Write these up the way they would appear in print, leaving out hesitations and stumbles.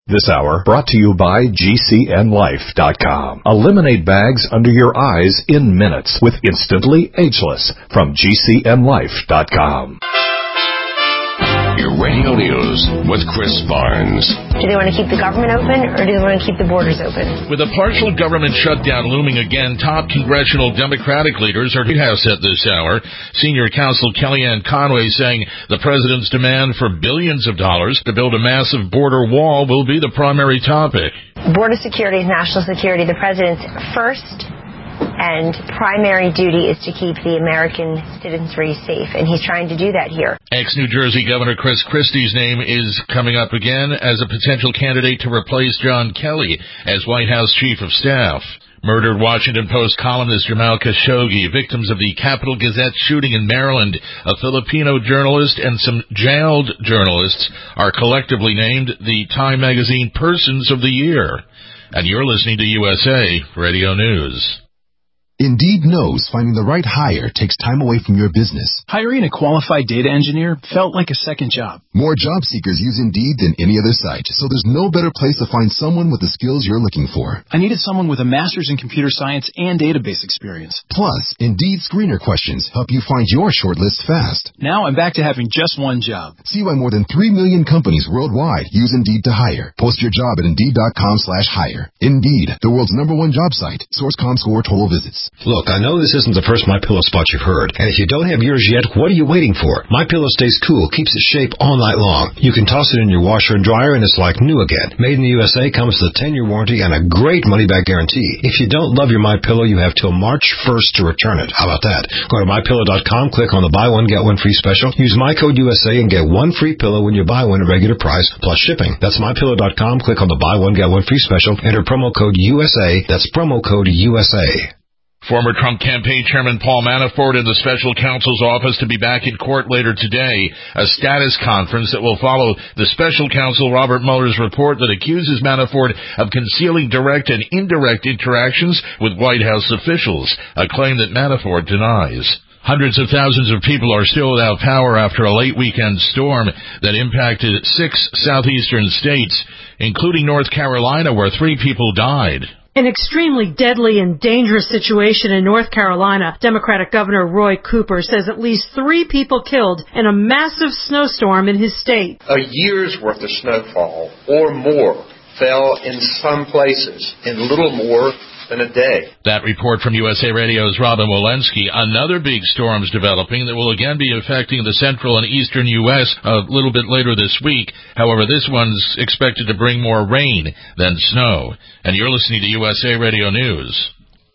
This hour brought to you by GCNLife.com. Eliminate bags under your eyes in minutes with Instantly Ageless from GCNLife.com. Your radio news with Chris Barnes. Do they want to keep the government open, or do they want to keep the borders open? With a partial government shutdown looming again, top congressional Democratic leaders are at the White House at this hour. Senior counsel Kellyanne Conway saying the president's demand for billions of dollars to build a massive border wall will be the primary topic. Border security is national security. The president's first and primary duty is to keep the American citizenry safe, and he's trying to do that here. Ex-New Jersey Governor Chris Christie's name is coming up again as a potential candidate to replace John Kelly as White House Chief of Staff. Murdered Washington Post columnist Jamal Khashoggi, victims of the Capital Gazette shooting in Maryland, a Filipino journalist, and some jailed journalists are collectively named the Time Magazine Persons of the Year. And you're listening to USA Radio News. Indeed knows finding the right hire takes time away from your business. Hiring a qualified data engineer felt like a second job. More job seekers use Indeed than any other site, so there's no better place to find someone with the skills you're looking for. I needed someone with a master's in computer science and database experience. Plus, Indeed screener questions help you find your shortlist fast. Now I'm back to having just one job. See why more than 3 million companies worldwide use Indeed to hire. Post your job at Indeed.com/hire. Indeed, the world's #1 job site. Source ComScore total visits. Look, I know this isn't the first MyPillow spot you've heard, and if you don't have yours yet, what are you waiting for? MyPillow stays cool, keeps its shape all night long. You can toss it in your washer and dryer, and it's like new again. Made in the USA, comes with a 10-year warranty and a great money-back guarantee. If you don't love your MyPillow, you have till March 1st to return it. How about that? Go to MyPillow.com, click on the buy one, get one free special. Use my code USA and get one free pillow when you buy one at regular price, plus shipping. That's MyPillow.com, click on the buy one, get one free special. Enter promo code USA. That's promo code USA. Former Trump campaign chairman Paul Manafort in the special counsel's office to be back in court later today. A status conference that will follow the special counsel Robert Mueller's report that accuses Manafort of concealing direct and indirect interactions with White House officials, a claim that Manafort denies. Hundreds of thousands of people are still without power after a late weekend storm that impacted 6 southeastern states, including North Carolina, where 3 people died. An extremely deadly and dangerous situation in North Carolina. Democratic Governor Roy Cooper says at least 3 people killed in a massive snowstorm in his state. A year's worth of snowfall or more fell in some places in little more than a day. That report from USA Radio's Robin Walensky. Another big storm's developing that will again be affecting the central and eastern U.S. a little bit later this week. However, this one's expected to bring more rain than snow. And you're listening to USA Radio News.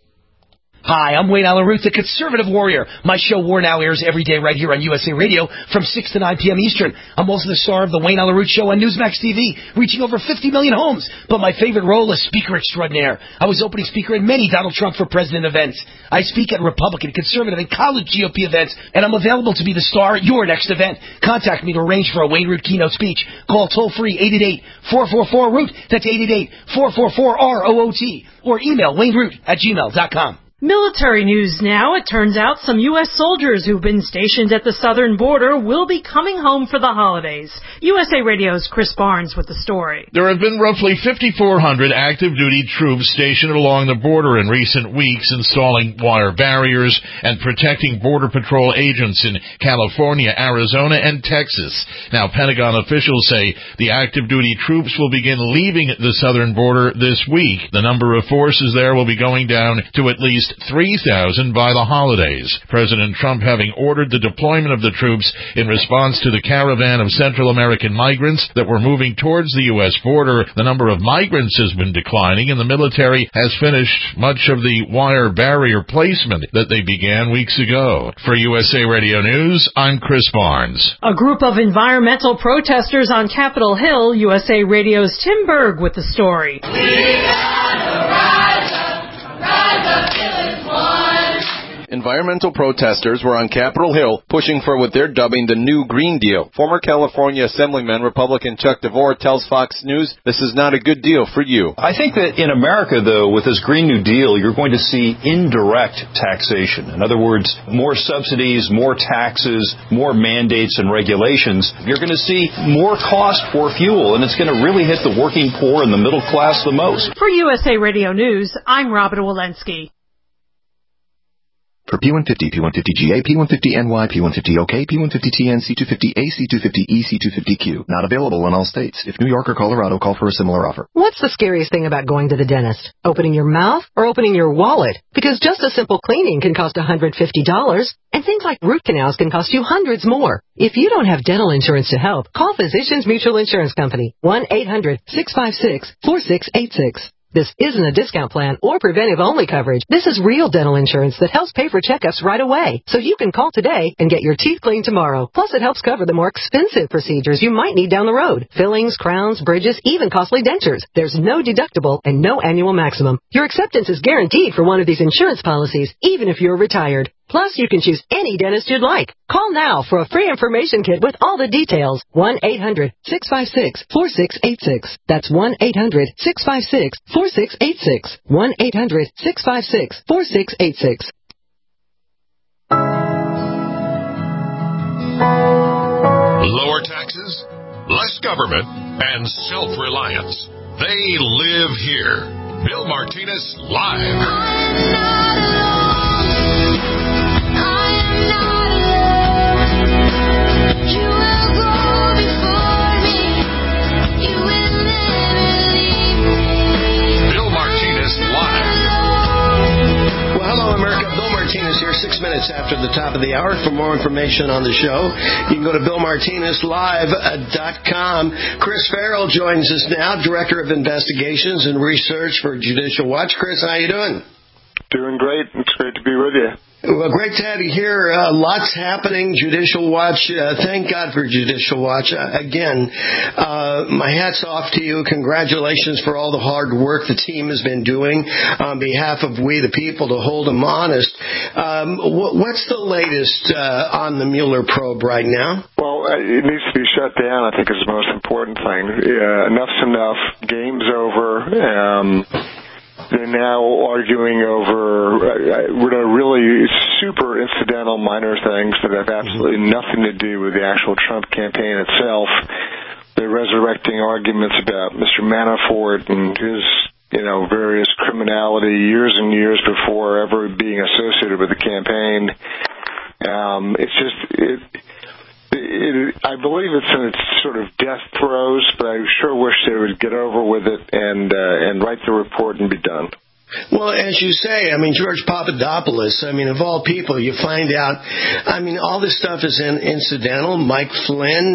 Hi, I'm Wayne Allen Root, the Conservative Warrior. My show War Now airs every day right here on USA Radio from 6 to 9 p.m. Eastern. I'm also the star of the Wayne Allen Root Show on Newsmax TV, reaching over 50 million homes. But my favorite role is Speaker Extraordinaire. I was opening speaker at many Donald Trump for President events. I speak at Republican, Conservative, and college GOP events, and I'm available to be the star at your next event. Contact me to arrange for a Wayne Root keynote speech. Call toll-free 888-444-ROOT. That's 888-444-ROOT. Or email wayneroot@gmail.com. Military news now. It turns out some U.S. soldiers who've been stationed at the southern border will be coming home for the holidays. USA Radio's Chris Barnes with the story. There have been roughly 5,400 active duty troops stationed along the border in recent weeks, installing wire barriers and protecting Border Patrol agents in California, Arizona, and Texas. Now, Pentagon officials say the active duty troops will begin leaving the southern border this week. The number of forces there will be going down to at least 3,000 by the holidays. President Trump having ordered the deployment of the troops in response to the caravan of Central American migrants that were moving towards the U.S. border. The number of migrants has been declining, and the military has finished much of the wire barrier placement that they began weeks ago. For USA Radio News, I'm Chris Barnes. A group of environmental protesters on Capitol Hill, USA Radio's Tim Berg with the story. We gotta rise up till it's won. environmental protesters were on Capitol Hill pushing for what they're dubbing the New Green Deal. Former California Assemblyman Republican Chuck DeVore tells Fox News this is not a good deal for you. I think that in America, though, with this Green New Deal, you're going to see indirect taxation. In other words, more subsidies, more taxes, more mandates and regulations. You're going to see more cost for fuel, and it's going to really hit the working poor and the middle class the most. For USA Radio News, I'm Robin Walensky. For P150, P150GA, P150NY, P150OK, P150TN, C250A, C250E, C250Q. Not available in all states. If New York or Colorado, call for a similar offer. What's the scariest thing about going to the dentist? Opening your mouth or opening your wallet? Because just a simple cleaning can cost $150, and things like root canals can cost you hundreds more. If you don't have dental insurance to help, call Physicians Mutual Insurance Company, 1-800-656-4686. This isn't a discount plan or preventive-only coverage. This is real dental insurance that helps pay for checkups right away. So you can call today and get your teeth cleaned tomorrow. Plus, it helps cover the more expensive procedures you might need down the road. Fillings, crowns, bridges, even costly dentures. There's no deductible and no annual maximum. Your acceptance is guaranteed for one of these insurance policies, even if you're retired. Plus, you can choose any dentist you'd like. Call now for a free information kit with all the details. 1-800-656-4686. That's 1-800-656-4686. 1-800-656-4686. Lower taxes, less government, and self-reliance. They live here. Bill Martinez Live. Here 6 minutes after the top of the hour. For more information on the show, you can go to BillMartinezLive.com. Chris Farrell joins us now, Director of Investigations and Research for Judicial Watch. Chris, how you doing? Doing great. It's great to be with you. Well, great to have you here. Lots happening. Judicial Watch. Thank God for Judicial Watch. Again, my hat's off to you. Congratulations for all the hard work the team has been doing on behalf of we the people to hold them honest. What's the latest on the Mueller probe right now? Well, it needs to be shut down, I think, is the most important thing. Enough's enough. Game's over. They're now arguing over really super incidental minor things that have absolutely nothing to do with the actual Trump campaign itself. They're resurrecting arguments about Mr. Manafort and his, various criminality years and years before ever being associated with the campaign. I believe it's in its sort of death throes, but I sure wish they would get over with it and write the report and be done. Well, as you say, George Papadopoulos, of all people, you find out, all this stuff is incidental. Mike Flynn,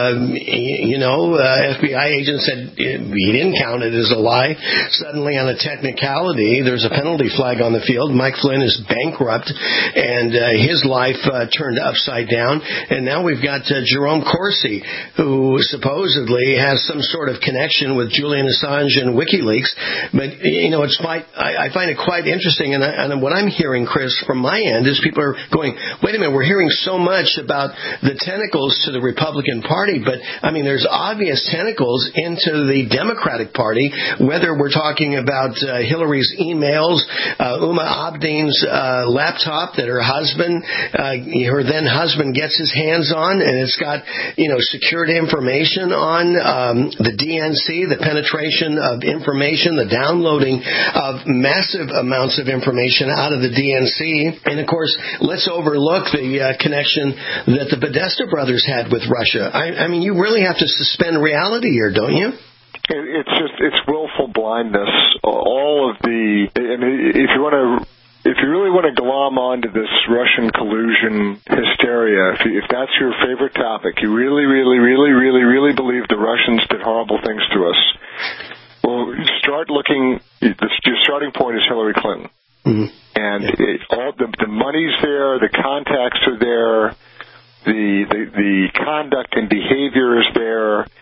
FBI agent said he didn't count it as a lie. Suddenly, on a technicality, there's a penalty flag on the field. Mike Flynn is bankrupt, and his life turned upside down. And now we've got Jerome Corsi, who supposedly has some sort of connection with Julian Assange and WikiLeaks. But, I find it quite interesting, and what I'm hearing, Chris, from my end is people are going, wait a minute, we're hearing so much about the tentacles to the Republican Party, but, there's obvious tentacles into the Democratic Party, whether we're talking about Hillary's emails, Uma Abedin's laptop that her then husband gets his hands on, and it's got, secured information on the DNC, the penetration of information, the downloading of massive amounts of information out of the DNC. And, of course, let's overlook the connection that the Podesta brothers had with Russia. You really have to suspend reality here, don't you? It's willful blindness. If you really want to glom onto this Russian collusion hysteria, if that's your favorite topic, you really, really, really, really, really believe the Russians did horrible things to us, well, start looking. Your starting point is Hillary Clinton, and all the money's there, the contacts are there, the conduct and behavior is there.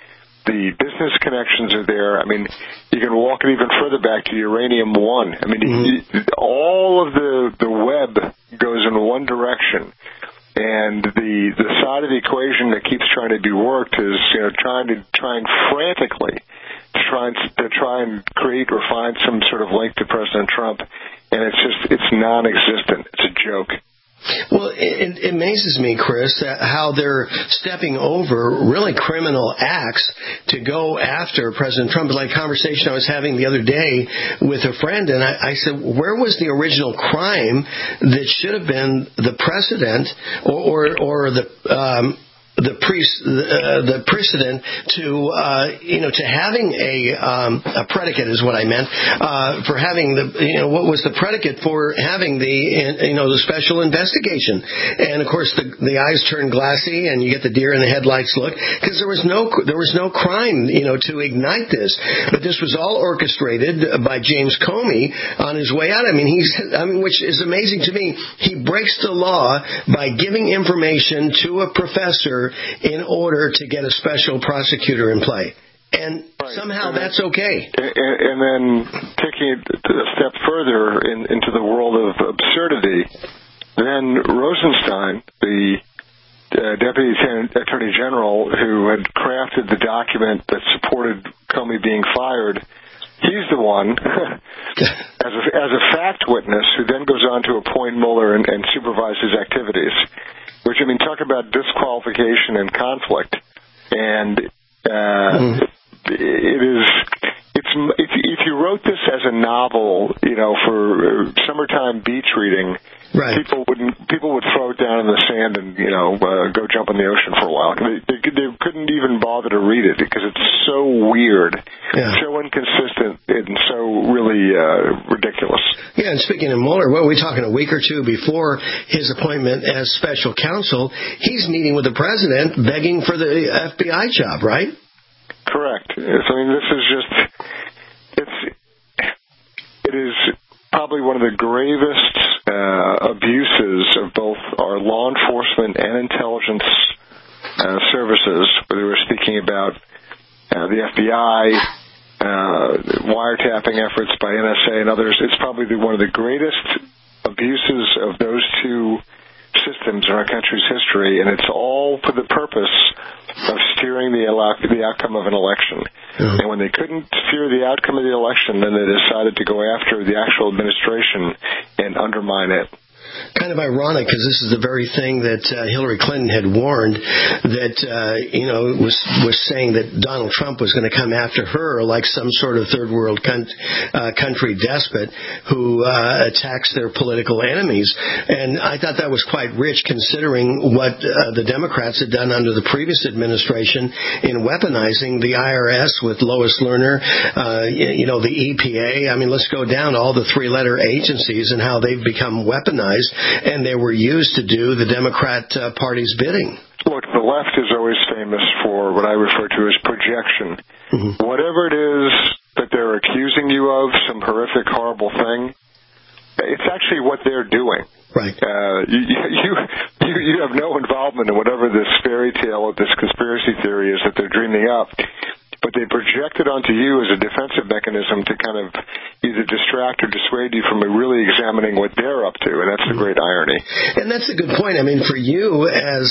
The business connections are there. I mean, you can walk it even further back to Uranium One. I mean, all of the web goes in one direction. And the side of the equation that keeps trying to be worked is, trying frantically to try and create or find some sort of link to President Trump, and it's non-existent. It's a joke. Well, it amazes me, Chris, how they're stepping over really criminal acts to go after President Trump. Like conversation I was having the other day with a friend, and I said, where was the original crime that should have been the precedent or the precedent to having a predicate is what I meant for having what was the predicate for having the special investigation. And of course the eyes turn glassy and you get the deer in the headlights look, because there was no crime to ignite this, but this was all orchestrated by James Comey on his way out. Which is amazing to me. He breaks the law by giving information to a professor in order to get a special prosecutor in play. And somehow that's okay. And then taking it a step further into the world of absurdity, then Rosenstein, the Deputy Attorney General who had crafted the document that supported Comey being fired, he's the one, as a fact witness, who then goes on to appoint Mueller and supervise his activities. Which, talk about disqualification and conflict. And if you wrote this as a novel, for summertime beach reading, right, people would throw it down in the sand and go jump in the ocean for a while. They couldn't even bother to read it because it's so weird, so inconsistent, and so really ridiculous. Yeah, and speaking of Mueller, what were we talking a week or two before his appointment as special counsel? He's meeting with the president, begging for the FBI job, right? Correct. This is it is probably one of the gravest abuses of both our law enforcement and intelligence services, whether we're speaking about the FBI, wiretapping efforts by NSA and others. It's probably one of the greatest abuses of those two systems in our country's history, and it's all for the purpose of steering the outcome of an election. Mm-hmm. And when they couldn't steer the outcome of the election, then they decided to go after the actual administration and undermine it. Kind of ironic, because this is the very thing that Hillary Clinton had warned, that was saying that Donald Trump was going to come after her like some sort of third world country despot who attacks their political enemies. And I thought that was quite rich, considering what the Democrats had done under the previous administration in weaponizing the IRS with Lois Lerner, the EPA. Let's go down all the three-letter agencies and how they've become weaponized. And they were used to do the Democrat Party's bidding. Look, the left is always famous for what I refer to as projection. Mm-hmm. Whatever it is that they're accusing you of, some horrific, horrible thing, it's actually what they're doing. Right. You have no involvement in whatever this fairy tale or this conspiracy theory is that they're dreaming up. But they project it onto you as a defensive mechanism to kind of either distract or dissuade you from really examining what they're up to, and that's the great irony. And that's a good point. For you as,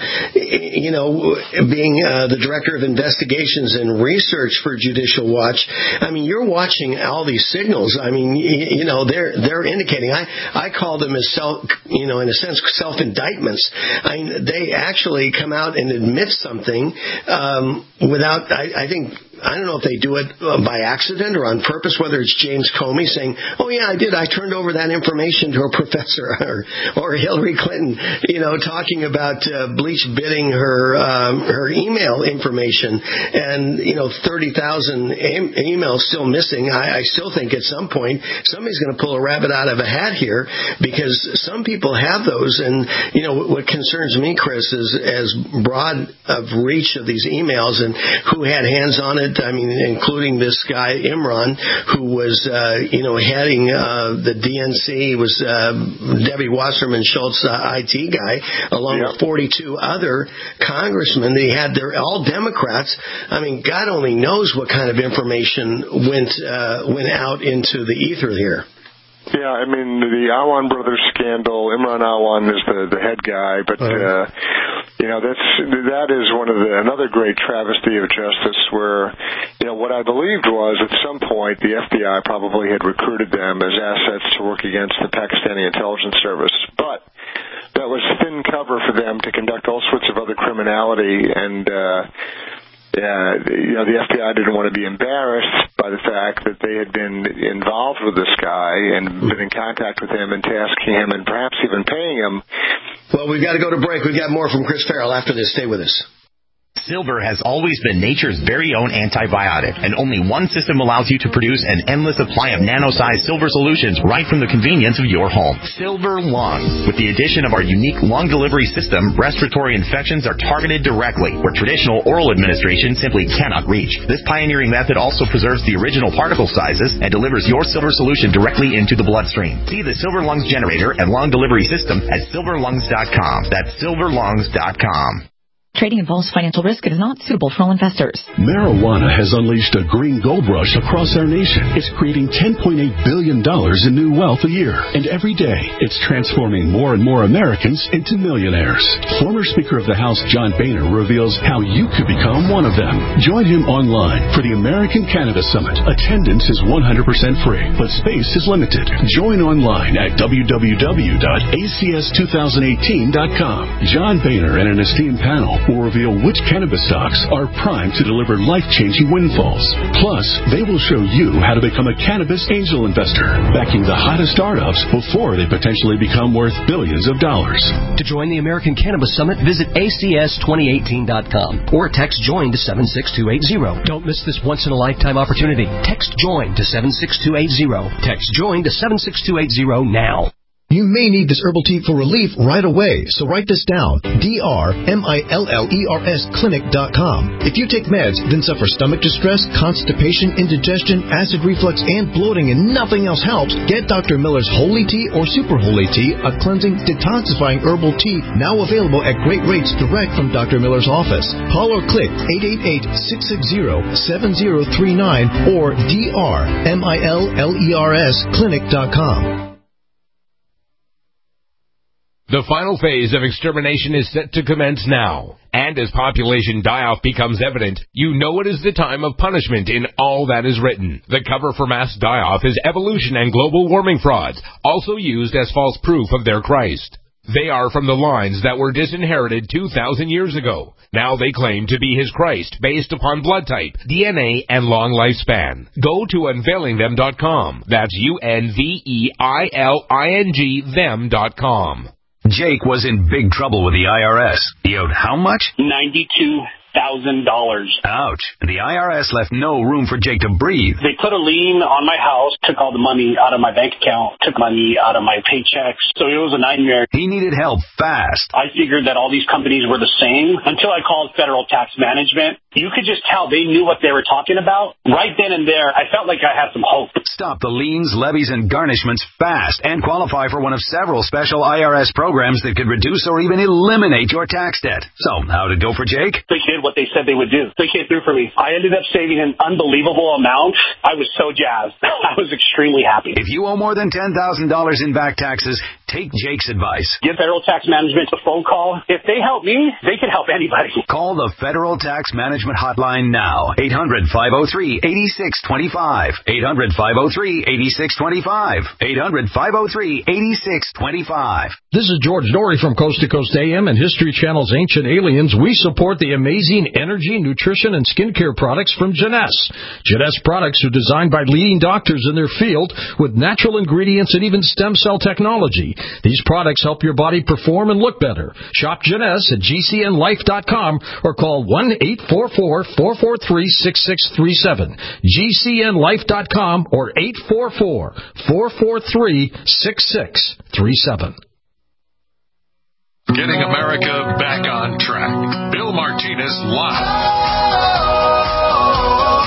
being the Director of Investigations and Research for Judicial Watch, you're watching all these signals. They're indicating. I call them as in a sense, self-indictments. They actually come out and admit something without, I don't know if they do it by accident or on purpose, whether it's James Comey saying, oh, yeah, I did. I turned over that information to a professor, or Hillary Clinton, talking about bleach bidding her email information, and, 30,000 emails still missing. I still think at some point somebody's going to pull a rabbit out of a hat here, because some people have those. And, what concerns me, Chris, is as broad of reach of these emails and who had hands on it Senate, including this guy, Imran, who was, heading the DNC, was Debbie Wasserman Schultz, IT guy, along with 42 other congressmen. They had, they're all Democrats. God only knows what kind of information went out into the ether here. Yeah, the Awan brothers scandal, Imran Awan is the head guy, but, that is another great travesty of justice where, what I believed was at some point the FBI probably had recruited them as assets to work against the Pakistani intelligence service, but that was thin cover for them to conduct all sorts of other criminality, and, the FBI didn't want to be embarrassed by the fact that they had been involved with this guy and been in contact with him and tasking him and perhaps even paying him. Well, we've got to go to break. We've got more from Chris Farrell after this. Stay with us. Silver has always been nature's very own antibiotic, and only one system allows you to produce an endless supply of nano-sized silver solutions right from the convenience of your home. Silver Lungs. With the addition of our unique lung delivery system, respiratory infections are targeted directly, where traditional oral administration simply cannot reach. This pioneering method also preserves the original particle sizes and delivers your silver solution directly into the bloodstream. See the Silver Lungs generator and lung delivery system at silverlungs.com. That's silverlungs.com. Trading involves financial risk and is not suitable for all investors. Marijuana has unleashed a green gold rush across our nation. It's creating $10.8 billion in new wealth a year. And every day, it's transforming more and more Americans into millionaires. Former Speaker of the House John Boehner reveals how you could become one of them. Join him online for the American Cannabis Summit. Attendance is 100% free, but space is limited. Join online at www.acs2018.com. John Boehner and an esteemed panel will reveal which cannabis stocks are primed to deliver life-changing windfalls. Plus, they will show you how to become a cannabis angel investor, backing the hottest startups before they potentially become worth billions of dollars. To join the American Cannabis Summit, visit acs2018.com or text JOIN to 76280. Don't miss this once-in-a-lifetime opportunity. Text JOIN to 76280. Text JOIN to 76280 now. You may need this herbal tea for relief right away, so write this down. drmillers clinic.com. If you take meds, then suffer stomach distress, constipation, indigestion, acid reflux, and bloating, and nothing else helps, get Dr. Miller's Holy Tea or Super Holy Tea, a cleansing, detoxifying herbal tea, now available at great rates direct from Dr. Miller's office. Call or click 888-660-7039 or drmillers clinic.com. The final phase of extermination is set to commence now. And as population die-off becomes evident, you know it is the time of punishment in all that is written. The cover for mass die-off is evolution and global warming frauds, also used as false proof of their Christ. They are from the lines that were disinherited 2,000 years ago. Now they claim to be his Christ, based upon blood type, DNA, and long lifespan. Go to unveilingthem.com. That's UNVEILING them.com. Jake was in big trouble with the IRS. He owed how much? $92,000. Ouch. The IRS left no room for Jake to breathe. They put a lien on my house, took all the money out of my bank account, took money out of my paychecks. So it was a nightmare. He needed help fast. I figured that all these companies were the same until I called Federal Tax Management. You could just tell they knew what they were talking about. Right then and there, I felt like I had some hope. Stop the liens, levies, and garnishments fast and qualify for one of several special IRS programs that could reduce or even eliminate your tax debt. So, how'd it go for Jake? They did what they said they would do. They came through for me. I ended up saving an unbelievable amount. I was so jazzed. I was extremely happy. If you owe more than $10,000 in back taxes, take Jake's advice. Give Federal Tax Management a phone call. If they help me, they can help anybody. Call the Federal Tax Management hotline now. 800-503-8625. 800-503-8625. 800-503-8625. This is George Norrie from Coast to Coast AM and History Channel's Ancient Aliens. We support the amazing energy, nutrition, and skincare products from Jeunesse. Jeunesse products are designed by leading doctors in their field with natural ingredients and even stem cell technology. These products help your body perform and look better. Shop Jeunesse at gcnlife.com or call 1-844-443-6637. gcnlife.com or 844-443-6637. Getting America back on track. Bill Martinez Live.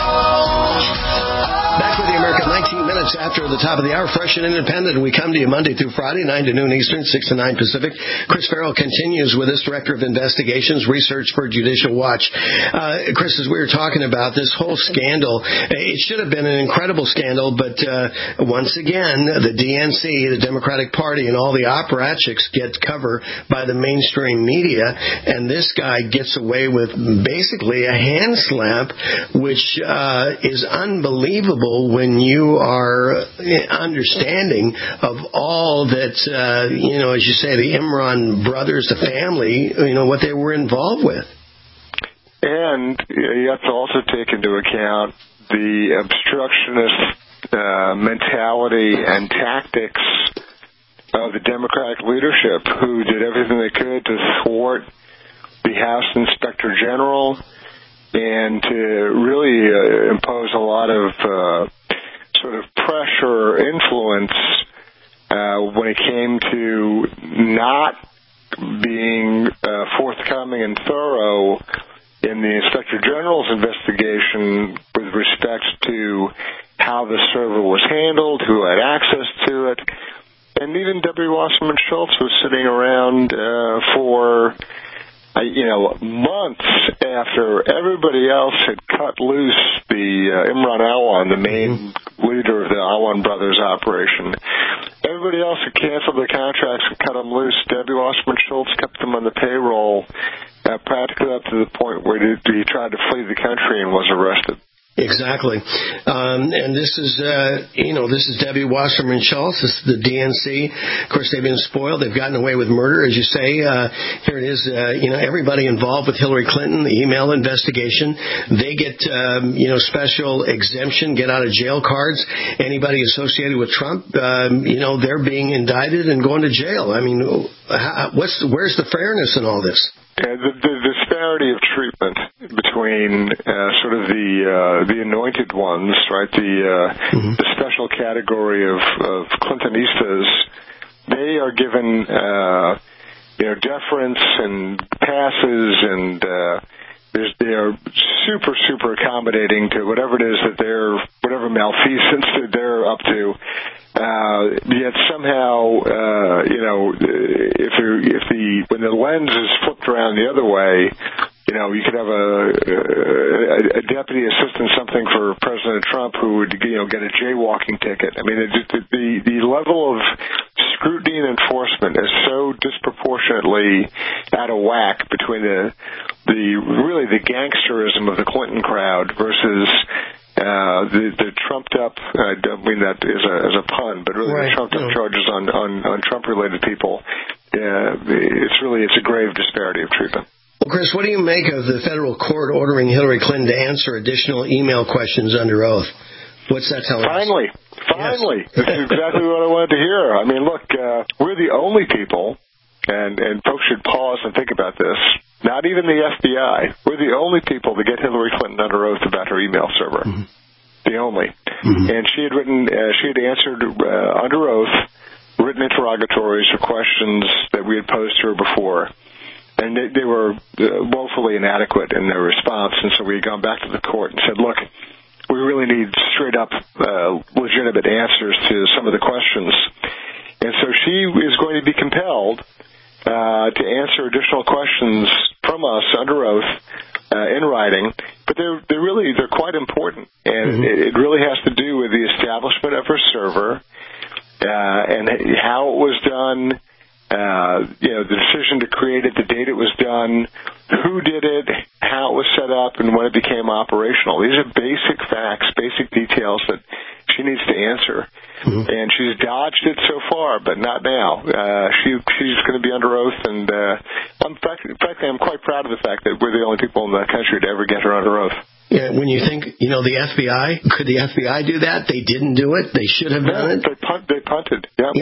after the top of the hour, fresh and independent. We come to you Monday through Friday, 9 to noon Eastern, 6 to 9 Pacific. Chris Farrell continues with us, Director of Investigations, Research for Judicial Watch. Chris, as we were talking about this whole scandal, it should have been an incredible scandal, but once again, the DNC, the Democratic Party, and all the apparatchiks get cover by the mainstream media, and this guy gets away with basically a hand slap, which is unbelievable when you are understanding of all that, as you say, the Imran brothers, the family, what they were involved with. And you have to also take into account the obstructionist mentality and tactics of the Democratic leadership, who did everything they could to thwart the House Inspector General and to really impose a lot of sort of pressure or influence when it came to not being forthcoming and thorough in the Inspector General's investigation with respect to how the server was handled, who had access to it. And even W. Wasserman Schultz was sitting around for months after everybody else had cut loose the Imran Awan, the main leader of the Awan Brothers operation. Everybody else had canceled their contracts and cut them loose. W. Wasserman Schultz kept them on the payroll practically up to the point where he tried to flee the country and was arrested. Exactly. And this is W. Wasserman Schultz. This is the DNC. Of course, they've been spoiled. They've gotten away with murder, as you say. Here it is, everybody involved with Hillary Clinton, the email investigation, they get, special exemption, get out of jail cards. Anybody associated with Trump, they're being indicted and going to jail. I mean, where's the fairness in all this? Yeah, the disparity of treatment between sort of the anointed ones, right? The special category of Clintonistas, they are given deference and passes, and they are super accommodating to whatever it is that whatever malfeasance that they're up to. Yet somehow, when the lens is flipped around the other way, you could have a deputy assistant, something for President Trump, who would, get a jaywalking ticket. I mean, the level of scrutiny and enforcement is so disproportionately out of whack between the gangsterism of the Clinton crowd versus the trumped up, I don't mean that as a pun, but really the trumped up charges on Trump-related people. It's a grave disparity of treatment. Well, Chris, what do you make of the federal court ordering Hillary Clinton to answer additional email questions under oath? What's that telling us? Finally. Yes. That's exactly what I wanted to hear. I mean, look, we're the only people, and folks should pause and think about this, not even the FBI, we're the only people to get Hillary Clinton under oath about her email server. Mm-hmm. The only. Mm-hmm. And she had answered under oath written interrogatories or questions that we had posed to her before. And they were woefully inadequate in their response, and so we had gone back to the court and said, look, we really need straight-up legitimate answers to some of the questions. And so she is going to be compelled to answer additional questions from us under oath in writing, but they're quite important, and it really has to do with the establishment of her server and how it was done. The decision to create it, the date it was done, who did it, how it was set up, and when it became operational. These are basic facts, basic details that she needs to answer. Mm-hmm. And she's dodged it so far, but not now. She's going to be under oath, and frankly, I'm quite proud of the fact that we're the only people in the country to ever get her under oath. Yeah, when you think, the FBI, could the FBI do that? They didn't do it. They should have done it. They punted. Yep. Yeah.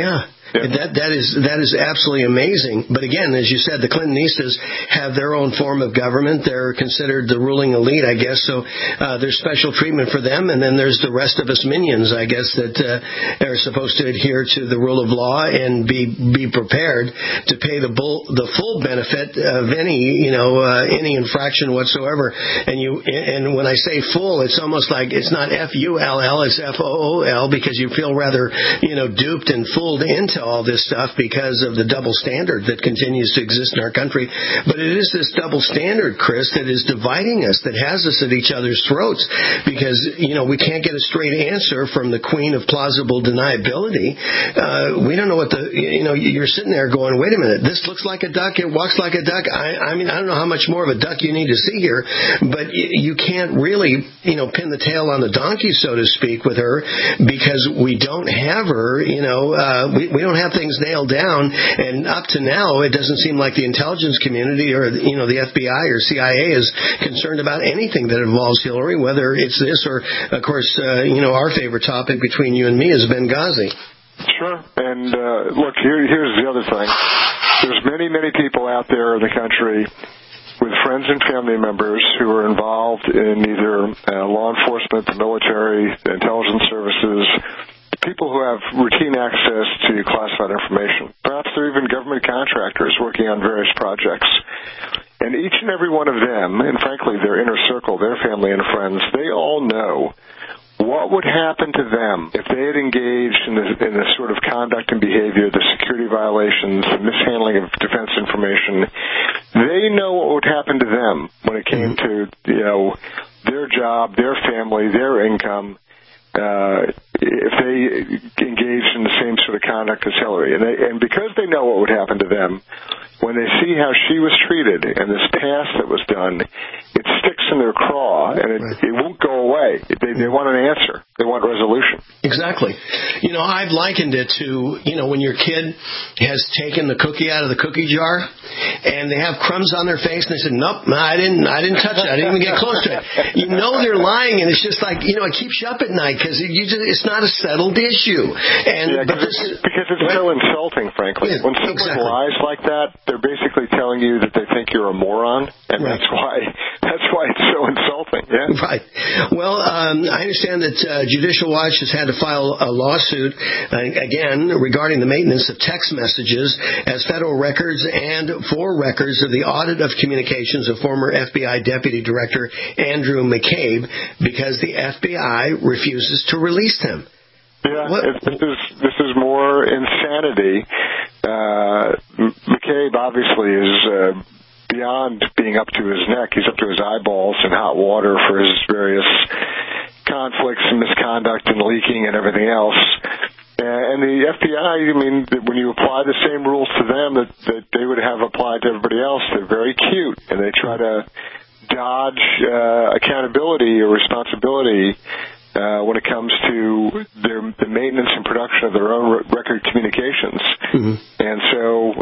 That is absolutely amazing. But again, as you said, the Clintonistas have their own form of government. They're considered the ruling elite, I guess. So there's special treatment for them. And then there's the rest of us minions, I guess, that are supposed to adhere to the rule of law and be prepared to pay the full benefit of any infraction whatsoever. And when I say full, it's almost like it's not F-U-L-L, it's F-O-O-L, because you feel rather, duped and fooled into all this stuff because of the double standard that continues to exist in our country. But it is this double standard, Chris, that is dividing us, that has us at each other's throats, because, we can't get a straight answer from the queen of plausible deniability. We don't know what you're sitting there going, wait a minute, this looks like a duck, it walks like a duck. I don't know how much more of a duck you need to see here, but you can't really, pin the tail on the donkey, so to speak, with her, because we don't have her, we don't have things nailed down, and up to now, it doesn't seem like the intelligence community or, the FBI or CIA is concerned about anything that involves Hillary, whether it's this or, of course, our favorite topic between you and me is Benghazi. Sure. And look, here's the other thing. There's many, many people out there in the country with friends and family members who are involved in either law enforcement, the military, the intelligence services, people who have routine access to classified information. Perhaps they're even government contractors working on various projects. And each and every one of them, and frankly their inner circle, their family and friends, they all know what would happen to them if they had engaged in the sort of conduct and behavior, the security violations, the mishandling of defense information. They know what would happen to them when it came to, their job, their family, their income, if they engaged in the same sort of conduct as Hillary. And because they know what would happen to them, when they see how she was treated and this past that was done, it sticks in their craw, and it won't go away. They want an answer. They want resolution. Exactly. I've likened it to, when your kid has taken the cookie out of the cookie jar, and they have crumbs on their face, and they said, nope, I didn't touch it. I didn't even get close to it. They're lying, and it's just like, it keeps you up at night, because it's not a settled issue. Because it's so insulting, frankly. Yeah, when someone lies like that, they're basically telling you that they think you're a moron, and that's why it's so insulting. Yeah. Right. Well, I understand that Judicial Watch has had to file a lawsuit again regarding the maintenance of text messages as federal records and for records of the audit of communications of former FBI Deputy Director Andrew McCabe, because the FBI refuses to release them. Yeah, this is more insanity. McCabe obviously is beyond being up to his neck. He's up to his eyeballs in hot water for his various conflicts and misconduct and leaking and everything else. And the FBI, when you apply the same rules to them that they would have applied to everybody else, they're very cute, and they try to dodge accountability or responsibility when it comes to the maintenance and production of their own record communications. Mm-hmm. And so,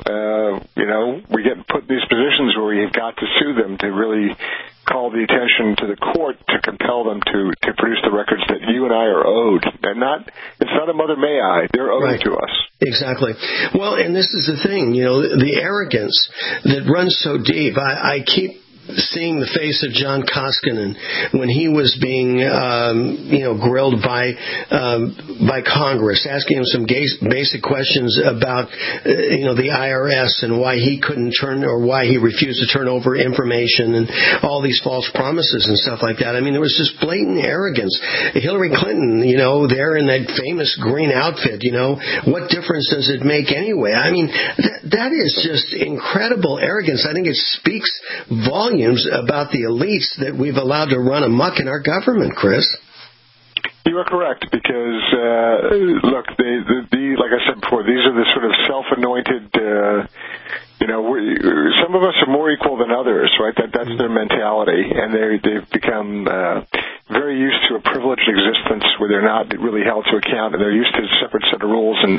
we get put in these positions where we've got to sue them to really call the attention to the court to compel them to produce the records that you and I are owed. And it's not a mother may I, they're owed to us. Exactly. Well, and this is the thing, the arrogance that runs so deep. I keep seeing the face of John Koskinen when he was being, grilled by Congress, asking him some basic questions about, the IRS and why he why he refused to turn over information and all these false promises and stuff like that. There was just blatant arrogance. Hillary Clinton, there in that famous green outfit, what difference does it make anyway? That is just incredible arrogance. I think it speaks volumes about the elites that we've allowed to run amok in our government, Chris. You are correct, because, look, like I said before, these are the sort of self-anointed, some of us are more equal than others, right? That's their mentality, and they've become very used to a privileged existence where they're not really held to account, and they're used to a separate set of rules and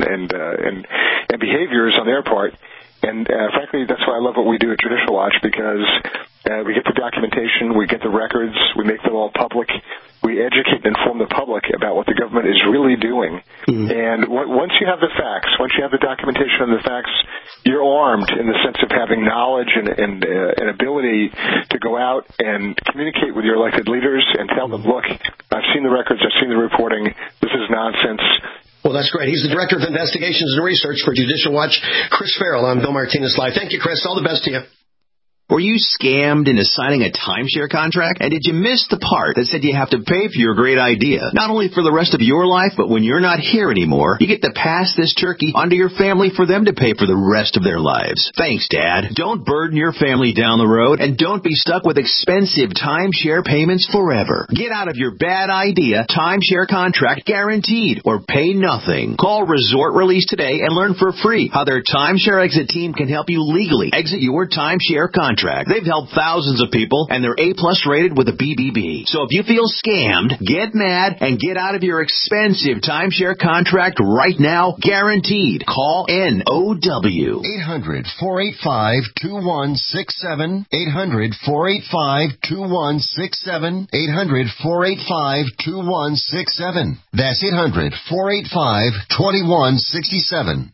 behaviors on their part. And frankly, that's why I love what we do at Judicial Watch, because We get the documentation, we get the records, we make them all public. We educate and inform the public about what the government is really doing. And once you have the facts, once you have the documentation and the facts, you're armed in the sense of having knowledge and ability to go out and communicate with your elected leaders and tell them, look, I've seen the records, I've seen the reporting, this is nonsense. Well, that's great. He's the Director of Investigations and Research for Judicial Watch, Chris Farrell. I'm Bill Martinez Live. Thank you, Chris. All the best to you. Were you scammed into signing a timeshare contract? And did you miss the part that said you have to pay for your great idea? Not only for the rest of your life, but when you're not here anymore, you get to pass this turkey onto your family for them to pay for the rest of their lives. Thanks, Dad. Don't burden your family down the road, and don't be stuck with expensive timeshare payments forever. Get out of your bad idea timeshare contract guaranteed, or pay nothing. Call Resort Release today and learn for free how their timeshare exit team can help you legally exit your timeshare contract. They've helped thousands of people, and they're A+ rated with a BBB. So if you feel scammed, get mad and get out of your expensive timeshare contract right now, guaranteed. Call NOW. 800-485-2167. 800-485-2167. 800-485-2167. That's 800-485-2167.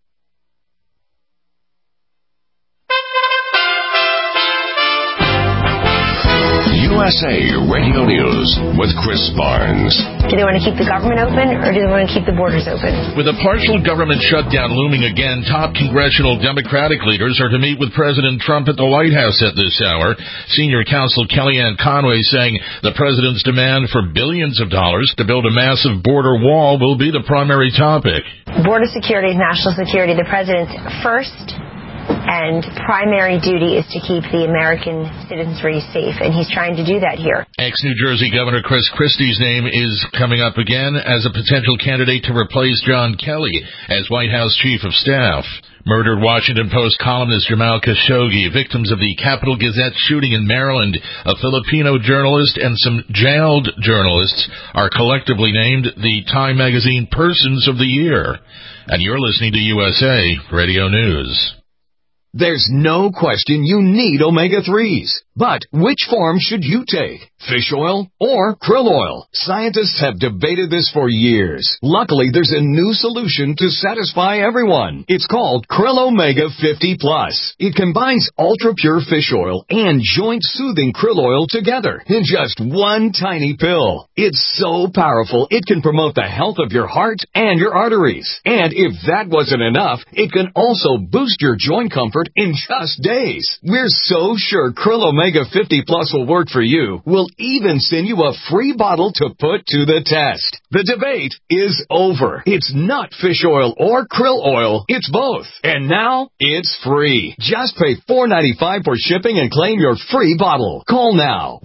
USA Radio News with Chris Barnes. Do they want to keep the government open, or do they want to keep the borders open? With a partial government shutdown looming again, top congressional Democratic leaders are to meet with President Trump at the White House at this hour. Senior counsel Kellyanne Conway saying the president's demand for billions of dollars to build a massive border wall will be the primary topic. Border security is national security. The president's first and primary duty is to keep the American citizenry safe, and he's trying to do that here. Ex-New Jersey Governor Chris Christie's name is coming up again as a potential candidate to replace John Kelly as White House Chief of Staff. Murdered Washington Post columnist Jamal Khashoggi, victims of the Capital Gazette shooting in Maryland, a Filipino journalist, and some jailed journalists are collectively named the Time Magazine Persons of the Year. And you're listening to USA Radio News. There's no question you need omega-3s. But which form should you take? Fish oil or krill oil? Scientists have debated this for years. Luckily, there's a new solution to satisfy everyone. It's called Krill Omega 50 Plus. It combines ultra-pure fish oil and joint-soothing krill oil together in just one tiny pill. It's so powerful, it can promote the health of your heart and your arteries. And if that wasn't enough, it can also boost your joint comfort in just days. We're so sure Krill Omega 50 Plus will work for you. We'll even send you a free bottle to put to the test. The debate is over. It's not fish oil or krill oil. It's both. And now it's free. Just pay $4.95 for shipping and claim your free bottle. Call now.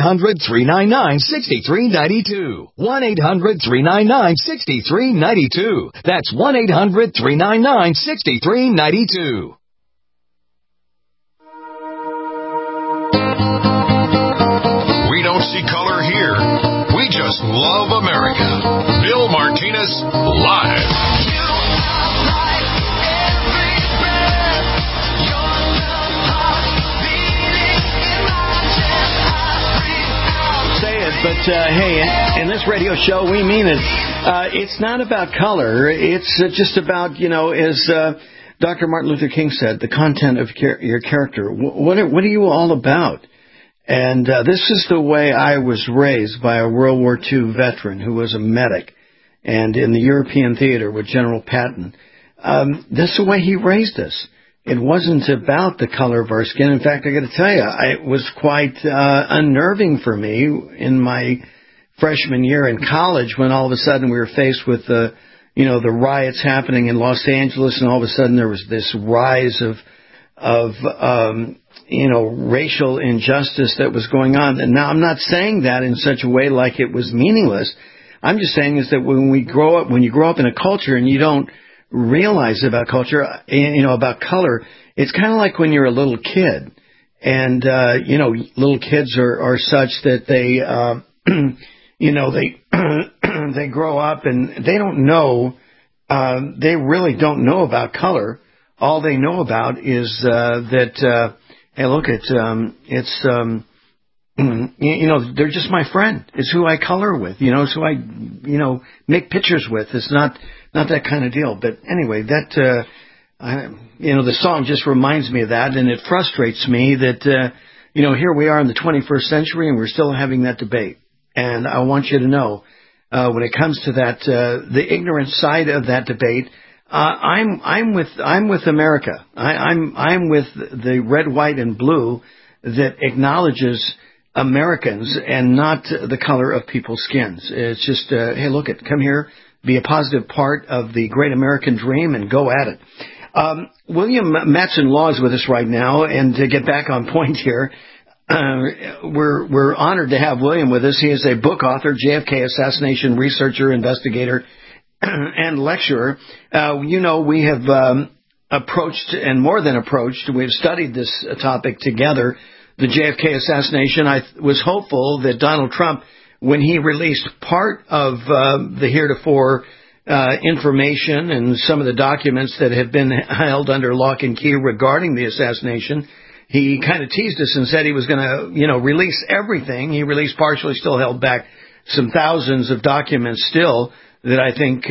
1-800-399-6392. 1-800-399-6392. That's 1-800-399-6392. We don't see color here. We just love America. Bill Martinez, live. Say it, but hey, in this radio show, we mean it. It's not about color. It's just about, as Dr. Martin Luther King said, the content of your character. What are you all about? And this is the way I was raised by a World War II veteran who was a medic and in the European theater with General Patton. This is the way he raised us. It wasn't about the color of our skin. In fact, I got to tell you, it was quite unnerving for me in my freshman year in college when all of a sudden we were faced with the riots happening in Los Angeles, and all of a sudden there was this rise of racial injustice that was going on. And now I'm not saying that in such a way like it was meaningless. I'm just saying is that when you grow up in a culture and you don't realize about culture, about color, it's kind of like when you're a little kid. And, little kids are such that they, they grow up and they don't know, they really don't know about color. All they know about is that hey, look, they're just my friend. It's who I color with. It's who I, make pictures with. It's not that kind of deal. But anyway, the song just reminds me of that, and it frustrates me that, here we are in the 21st century and we're still having that debate. And I want you to know, when it comes to that, the ignorant side of that debate, I'm with America. I'm with the red, white, and blue that acknowledges Americans and not the color of people's skins. It's just, hey, look it, come here, be a positive part of the great American dream, and go at it. William Matson-Law is with us right now, and to get back on point here, we're honored to have William with us. He is a book author, JFK assassination researcher, investigator, and lecturer. We have approached, and more than approached, we've studied this topic together, the JFK assassination. I was hopeful that Donald Trump, when he released part of the heretofore information and some of the documents that have been held under lock and key regarding the assassination, he kind of teased us and said he was going to, release everything. He released partially, still held back some thousands of documents still that I think,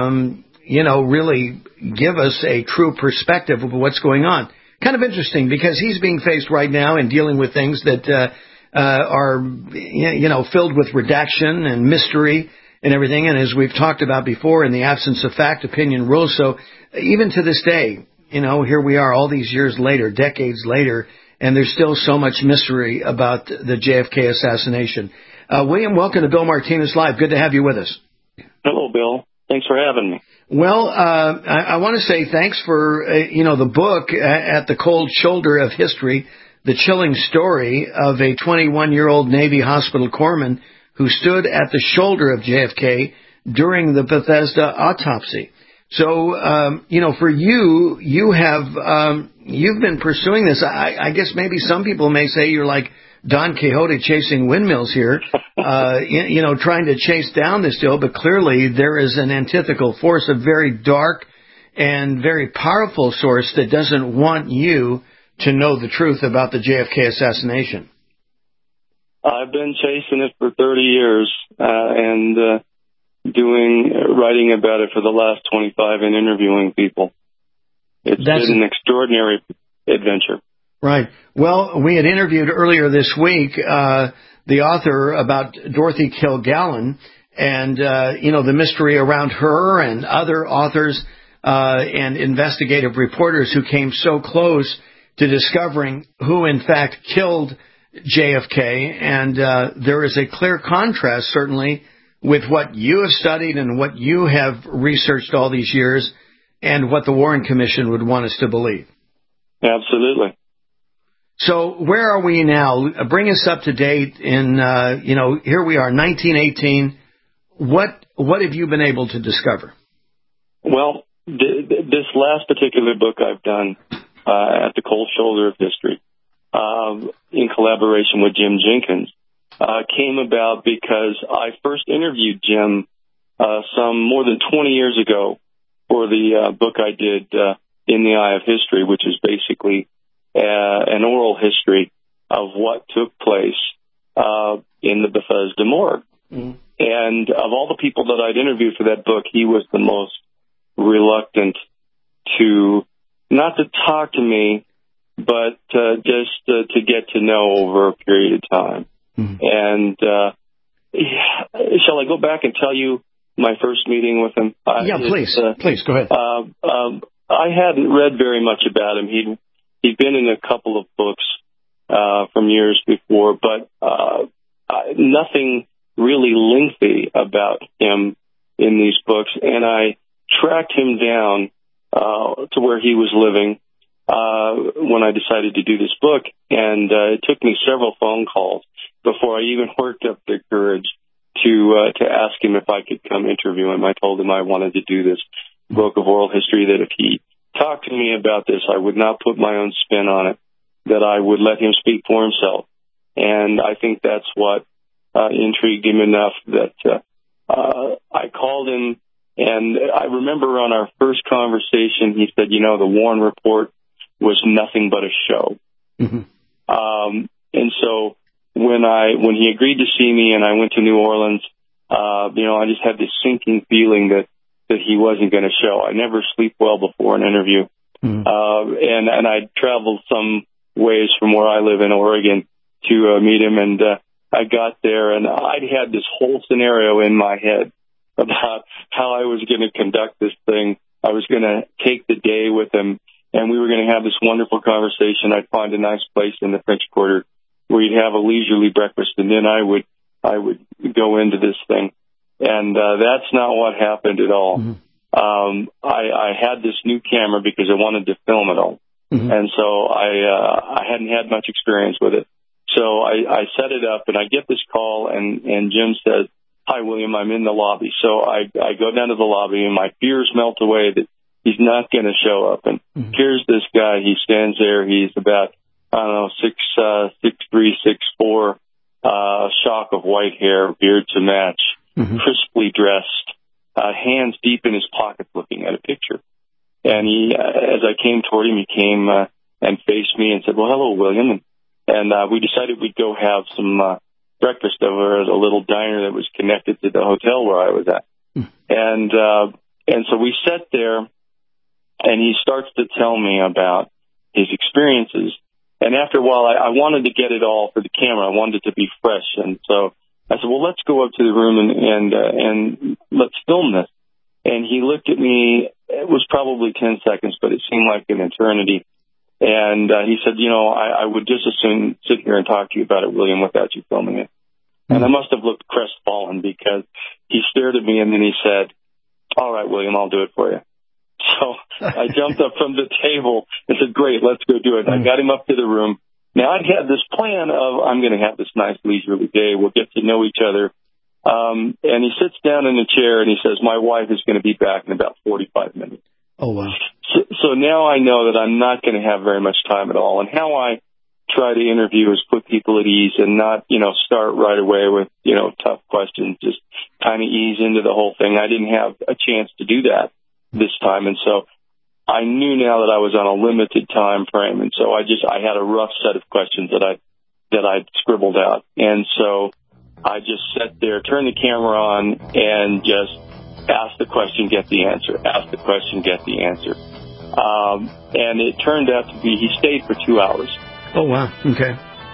really give us a true perspective of what's going on. Kind of interesting because he's being faced right now and dealing with things that are, filled with redaction and mystery and everything. And as we've talked about before, in the absence of fact, opinion rules. So even to this day, here we are all these years later, decades later, and there's still so much mystery about the JFK assassination. William, welcome to Bill Martinez Live. Good to have you with us. Hello, Bill. Thanks for having me. Well, I want to say thanks for, the book, At the Cold Shoulder of History, the chilling story of a 21-year-old Navy hospital corpsman who stood at the shoulder of JFK during the Bethesda autopsy. So, for you, you've been pursuing this. I guess maybe some people may say you're like Don Quixote chasing windmills here, trying to chase down this deal, but clearly there is an antithetical force, a very dark and very powerful source that doesn't want you to know the truth about the JFK assassination. I've been chasing it for 30 years, and writing about it for the last 25 and interviewing people. It's been an extraordinary adventure. Right. Well, we had interviewed earlier this week the author about Dorothy Kilgallen and, the mystery around her and other authors and investigative reporters who came so close to discovering who, in fact, killed JFK. And there is a clear contrast, certainly, with what you have studied and what you have researched all these years and what the Warren Commission would want us to believe. Absolutely. So where are we now? Bring us up to date in, here we are, 1918. What have you been able to discover? Well, this last particular book I've done, At the Cold Shoulder of History, in collaboration with Jim Jenkins, came about because I first interviewed Jim some more than 20 years ago for the book I did, In the Eye of History, which is basically an oral history of what took place in the Bethesda morgue. Mm. And of all the people that I'd interviewed for that book, he was the most reluctant to, not to talk to me, but just to get to know over a period of time. Mm-hmm. And shall I go back and tell you my first meeting with him? Please. Please, go ahead. I hadn't read very much about him. He'd been in a couple of books from years before, but nothing really lengthy about him in these books. And I tracked him down to where he was living when I decided to do this book. And it took me several phone calls before I even worked up the courage to ask him if I could come interview him. I told him I wanted to do this book of oral history, that if he talked to me about this, I would not put my own spin on it, that I would let him speak for himself. And I think that's what intrigued him enough that I called him. And I remember on our first conversation, he said, the Warren Report was nothing but a show. Mm-hmm. And so when he agreed to see me and I went to New Orleans, I just had this sinking feeling that he wasn't going to show. I never sleep well before an interview. And I traveled some ways from where I live in Oregon to meet him. And I got there and I'd had this whole scenario in my head about how I was going to conduct this thing. I was going to take the day with him and we were going to have this wonderful conversation. I'd find a nice place in the French Quarter where he'd have a leisurely breakfast and then I would go into this thing. And that's not what happened at all. I had this new camera because I wanted to film it all. And so I hadn't had much experience with it. So I set it up and I get this call and Jim says, "Hi, William, I'm in the lobby." So I go down to the lobby and my fears melt away that he's not going to show up. And here's this guy. He stands there. He's about, 6'3", 6'4", shock of white hair, beard to match, crisply dressed, hands deep in his pockets looking at a picture. And he, as I came toward him, he came and faced me and said, "Well, hello, William." And we decided we'd go have some breakfast over at a little diner that was connected to the hotel where I was at. And so we sat there, and he starts to tell me about his experiences. And after a while, I wanted to get it all for the camera. I wanted it to be fresh. And so I said, "Well, let's go up to the room and let's film this." And he looked at me. It was probably 10 seconds, but it seemed like an eternity. And he said, I would just as soon sit here and talk to you about it, William, without you filming it. And I must have looked crestfallen because he stared at me and then he said, "All right, William, I'll do it for you." So I jumped up from the table and said, "Great, let's go do it." And I got him up to the room. Now, I'd had this plan of I'm going to have this nice leisurely day. We'll get to know each other. And he sits down in a chair and he says, "My wife is going to be back in about 45 minutes. Oh, wow. So now I know that I'm not going to have very much time at all. And how I try to interview is put people at ease and not, start right away with, tough questions, just kind of ease into the whole thing. I didn't have a chance to do that this time. And so I knew now that I was on a limited time frame. And so I had a rough set of questions that I'd scribbled out. And so I just sat there, turned the camera on and just ask the question, get the answer, ask the question, get the answer. And it turned out to be, he stayed for 2 hours. Oh, wow. Okay.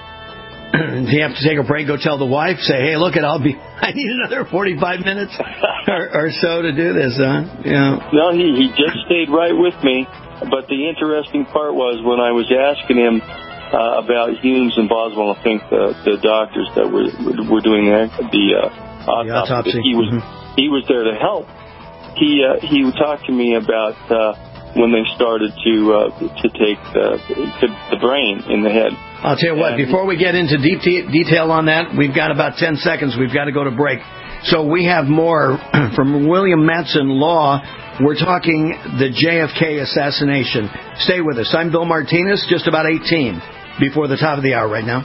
Do you have to take a break, go tell the wife, say, "Hey, look, I need another 45 minutes or so to do this, huh?" Yeah. No, he just stayed right with me. But the interesting part was when I was asking him about Humes and Boswell, I think the doctors that were doing the autopsy. He was there to help. He talked to me about when they started to take the brain in the head. I'll tell you what, before we get into detail on that, we've got about 10 seconds. We've got to go to break. So we have more from William Mattson Law. We're talking the JFK assassination. Stay with us. I'm Bill Martinez, just about 18 before the top of the hour right now.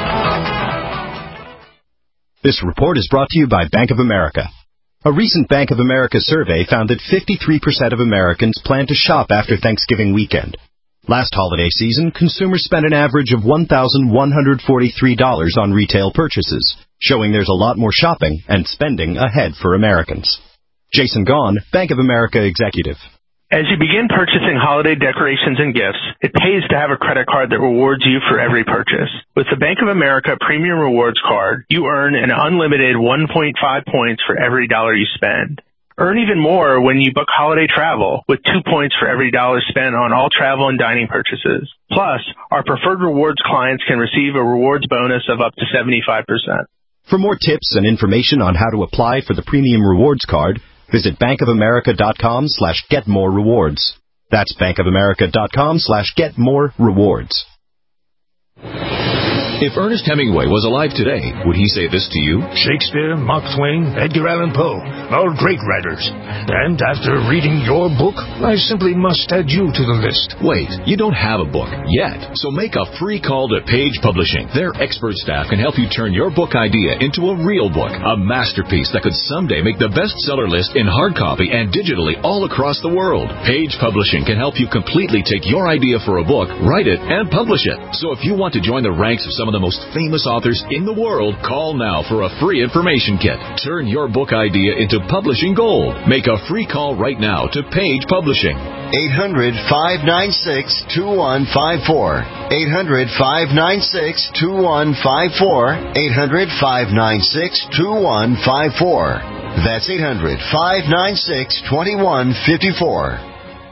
This report is brought to you by Bank of America. A recent Bank of America survey found that 53% of Americans plan to shop after Thanksgiving weekend. Last holiday season, consumers spent an average of $1,143 on retail purchases, showing there's a lot more shopping and spending ahead for Americans. Jason Gaughan, Bank of America executive. As you begin purchasing holiday decorations and gifts, it pays to have a credit card that rewards you for every purchase. With the Bank of America Premium Rewards Card, you earn an unlimited 1.5 points for every dollar you spend. Earn even more when you book holiday travel, with 2 points for every dollar spent on all travel and dining purchases. Plus, our preferred rewards clients can receive a rewards bonus of up to 75%. For more tips and information on how to apply for the Premium Rewards Card, visit bankofamerica.com/getmorerewards. That's bankofamerica.com/getmorerewards. If Ernest Hemingway was alive today, would he say this to you? Shakespeare, Mark Twain, Edgar Allan Poe, all great writers. And after reading your book, I simply must add you to the list. Wait, you don't have a book yet, so make a free call to Page Publishing. Their expert staff can help you turn your book idea into a real book, a masterpiece that could someday make the bestseller list in hard copy and digitally all across the world. Page Publishing can help you completely take your idea for a book, write it, and publish it. So if you want to join the ranks of some of the most famous authors in the world, call now for a free information kit. Turn your book idea into publishing gold. Make a free call right now to Page Publishing. 800-596-2154. 800-596-2154. 800-596-2154. That's 800-596-2154.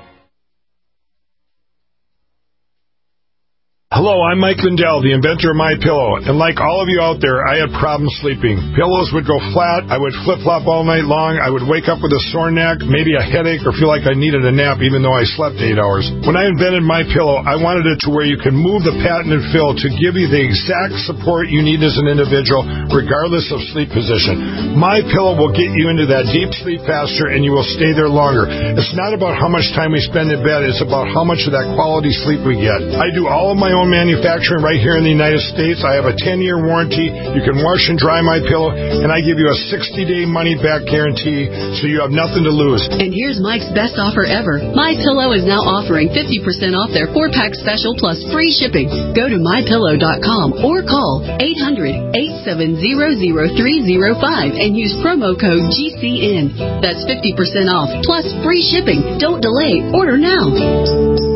Hello, I'm Mike Lindell, the inventor of MyPillow, and like all of you out there, I had problems sleeping. Pillows would go flat, I would flip-flop all night long, I would wake up with a sore neck, maybe a headache, or feel like I needed a nap even though I slept 8 hours. When I invented MyPillow, I wanted it to where you can move the patented fill to give you the exact support you need as an individual, regardless of sleep position. MyPillow will get you into that deep sleep faster, and you will stay there longer. It's not about how much time we spend in bed, it's about how much of that quality sleep we get. I do all of my own manufacturing right here in the United States. I have a 10-year warranty. You can wash and dry MyPillow, and I give you a 60-day money-back guarantee, so you have nothing to lose. And here's Mike's best offer ever. MyPillow is now offering 50% off their 4-pack special plus free shipping. Go to MyPillow.com or call 800-870-0305 and use promo code GCN. That's 50% off plus free shipping. Don't delay. Order now.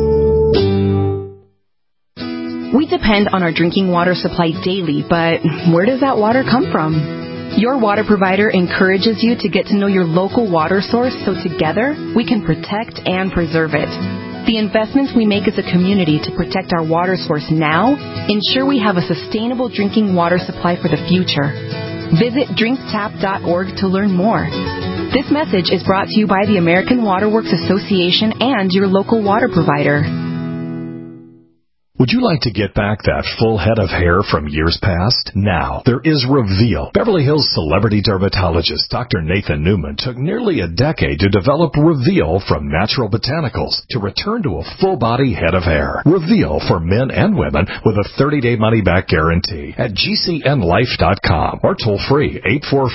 We depend on our drinking water supply daily, but where does that water come from? Your water provider encourages you to get to know your local water source so together we can protect and preserve it. The investments we make as a community to protect our water source now ensure we have a sustainable drinking water supply for the future. Visit drinktap.org to learn more. This message is brought to you by the American Water Works Association and your local water provider. Would you like to get back that full head of hair from years past? Now, there is Reveal. Beverly Hills celebrity dermatologist Dr. Nathan Newman took nearly a decade to develop Reveal from natural botanicals to return to a full-body head of hair. Reveal for men and women with a 30-day money-back guarantee at GCNlife.com or toll-free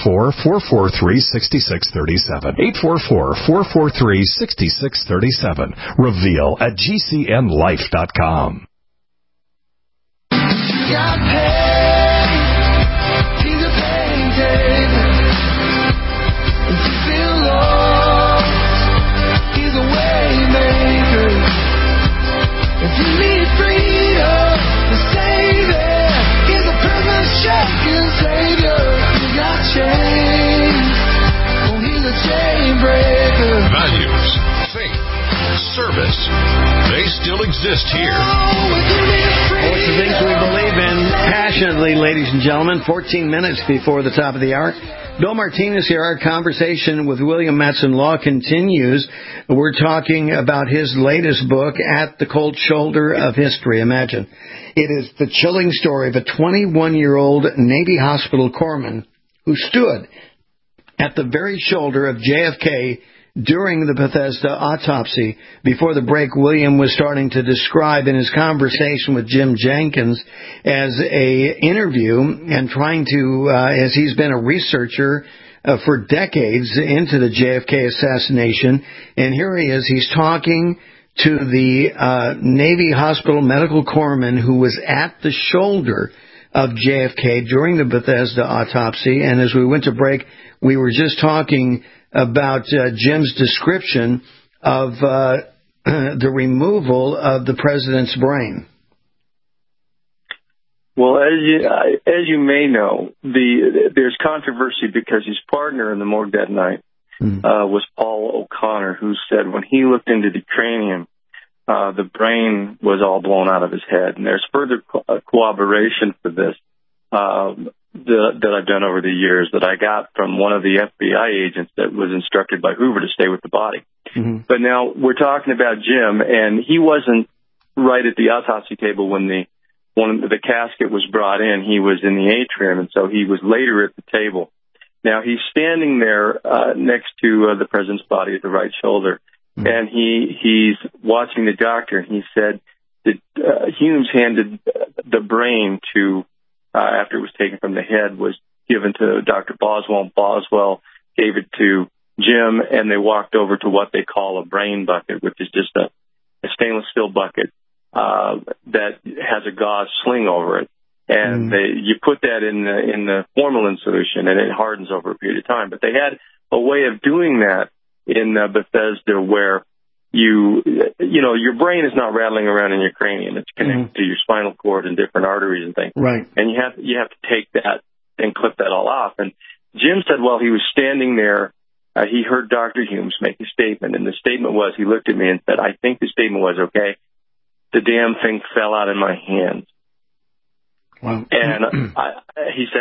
844-443-6637. 844-443-6637. Reveal at GCNlife.com. Got paid. He's a painting. If you feel lost, he's a way maker. If you need freedom to save it, he's a prison shaking savior. You got chains. Oh, he's a chain breaker. Values, faith, service, they still exist here. What's the things we believe in passionately, ladies and gentlemen? 14 minutes before the top of the hour. Bill Martinez here. Our conversation with William Mattson Law continues. We're talking about his latest book, At the Cold Shoulder of History. Imagine. It is the chilling story of a 21-year-old Navy hospital corpsman who stood at the very shoulder of JFK during the Bethesda autopsy. Before the break, William was starting to describe in his conversation with Jim Jenkins as a interview and trying to, as he's been a researcher for decades into the JFK assassination. And here he is. He's talking to the Navy hospital medical corpsman who was at the shoulder of JFK during the Bethesda autopsy. And as we went to break, we were just talking about Jim's description of the removal of the president's brain. Well, as you may know, there's controversy because his partner in the morgue that night was Paul O'Connor, who said when he looked into the cranium, the brain was all blown out of his head. And there's further corroboration for this that I've done over the years that I got from one of the FBI agents that was instructed by Hoover to stay with the body. Mm-hmm. But now we're talking about Jim, and he wasn't right at the autopsy table when the the casket was brought in, he was in the atrium, and so he was later at the table. Now, he's standing there next to the president's body at the right shoulder, and he's watching the doctor, and he said that Humes handed the brain to, after it was taken from the head, was given to Dr. Boswell. Boswell gave it to Jim, and they walked over to what they call a brain bucket, which is just a stainless steel bucket that has a gauze sling over it. And you put that in the formalin solution, and it hardens over a period of time. But they had a way of doing that in Bethesda where your brain is not rattling around in your cranium. It's connected to your spinal cord and different arteries and things. Right. And you have to take that and clip that all off. And Jim said while he was standing there, he heard Dr. Humes make a statement, and the statement was, he looked at me and said, I think the statement was, okay, the damn thing fell out in my hands. Wow. And he said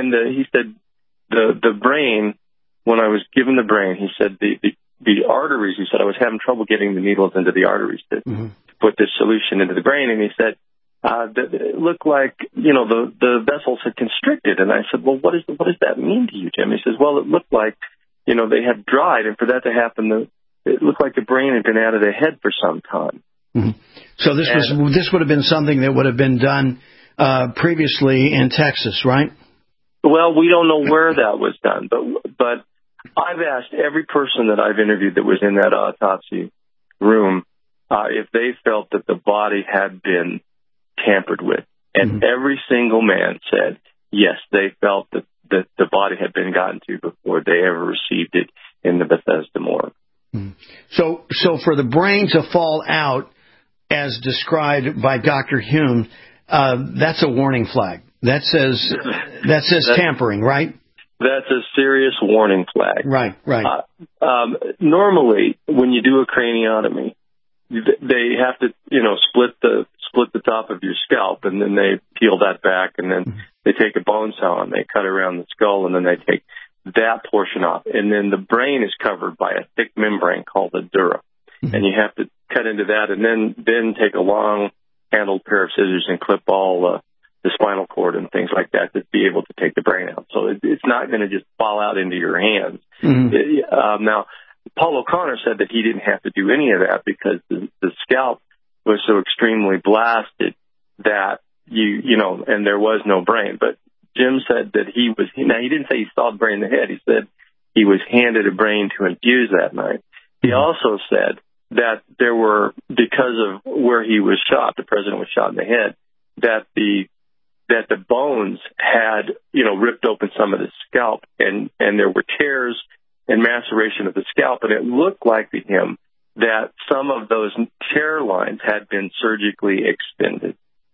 the brain, when I was given the brain, he said the arteries, he said I was having trouble getting the needles into the arteries to put this solution into the brain. And he said, it looked like, the vessels had constricted. And I said, well, what does that mean to you, Jim? He says, well, it looked like, they had dried. And for that to happen, it looked like the brain had been out of the head for some time. So this would have been something that would have been done previously in Texas, right? Well, we don't know where that was done, but I've asked every person that I've interviewed that was in that autopsy room if they felt that the body had been tampered with, and every single man said yes, they felt that the body had been gotten to before they ever received it in the Bethesda morgue. So for the brain to fall out, as described by Dr. Hume, that's a warning flag. That says tampering, right? That's a serious warning flag. Right. Normally, when you do a craniotomy, they have to, split the top of your scalp, and then they peel that back, and then they take a bone saw and they cut around the skull, and then they take that portion off, and then the brain is covered by a thick membrane called the dura, and you have to cut into that, and then take a long-handled pair of scissors and clip all the spinal cord and things like that to be able to take the brain out. So it's not going to just fall out into your hands. Now, Paul O'Connor said that he didn't have to do any of that because the scalp was so extremely blasted that and there was no brain. But Jim said that he didn't say he saw the brain in the head. He said he was handed a brain to infuse that night. He also said that there were, because of where he was shot, the president was shot in the head, that the bones had, ripped open some of the scalp, and there were tears and maceration of the scalp, and it looked like to him that some of those tear lines had been surgically extended.